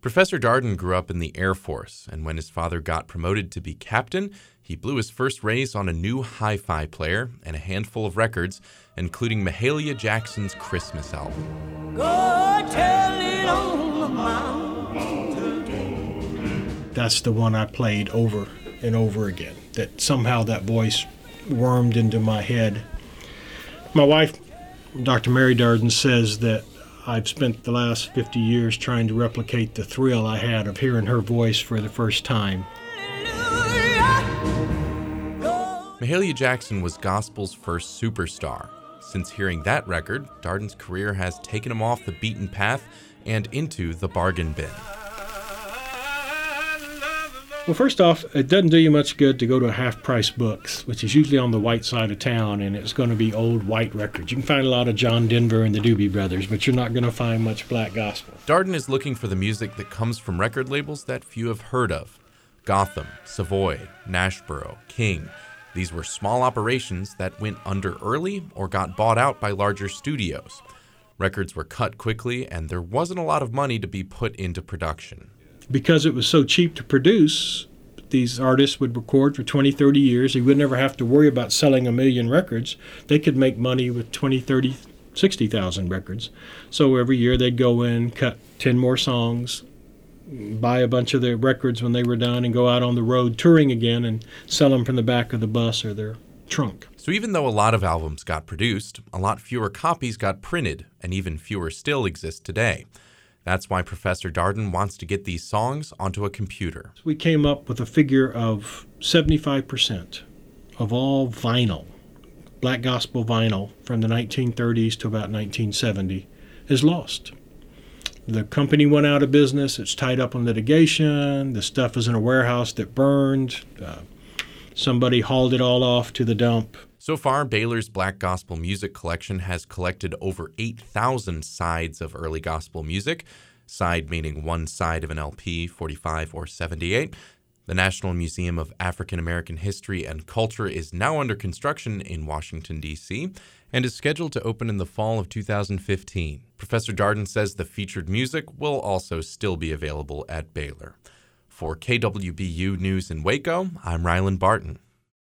Professor Darden grew up in the Air Force, and when his father got promoted to be captain, he blew his first raise on a new hi-fi player and a handful of records, including Mahalia Jackson's Christmas album. Go tell it on the mountain. That's the one I played over and over again, that somehow that voice wormed into my head. My wife, Dr. Mary Darden, says that I've spent the last 50 years trying to replicate the thrill I had of hearing her voice for the first time. Mahalia Jackson was gospel's first superstar. Since hearing that record, Darden's career has taken him off the beaten path and into the bargain bin. Well, first off, it doesn't do you much good to go to a half-price books, which is usually on the white side of town, and it's going to be old white records. You can find a lot of John Denver and the Doobie Brothers, but you're not going to find much black gospel. Darden is looking for the music that comes from record labels that few have heard of. Gotham, Savoy, Nashboro, King. These were small operations that went under early or got bought out by larger studios. Records were cut quickly, and there wasn't a lot of money to be put into production. Because it was so cheap to produce, these artists would record for 20, 30 years. They would never have to worry about selling 1 million records. They could make money with 20, 30, 60,000 records. So every year they'd go in, cut 10 more songs, buy a bunch of their records when they were done, and go out on the road touring again and sell them from the back of the bus or their trunk. So even though a lot of albums got produced, a lot fewer copies got printed, and even fewer still exist today. That's why Professor Darden wants to get these songs onto a computer. We came up with a figure of 75% of all vinyl, black gospel vinyl from the 1930s to about 1970 is lost. The company went out of business. It's tied up in litigation. The stuff is in a warehouse that burned. Somebody hauled it all off to the dump. So far, Baylor's Black Gospel Music Collection has collected over 8,000 sides of early gospel music, side meaning one side of an LP, 45 or 78. The National Museum of African American History and Culture is now under construction in Washington, D.C., and is scheduled to open in the fall of 2015. Professor Darden says the featured music will also still be available at Baylor. For KWBU News in Waco, I'm Ryland Barton.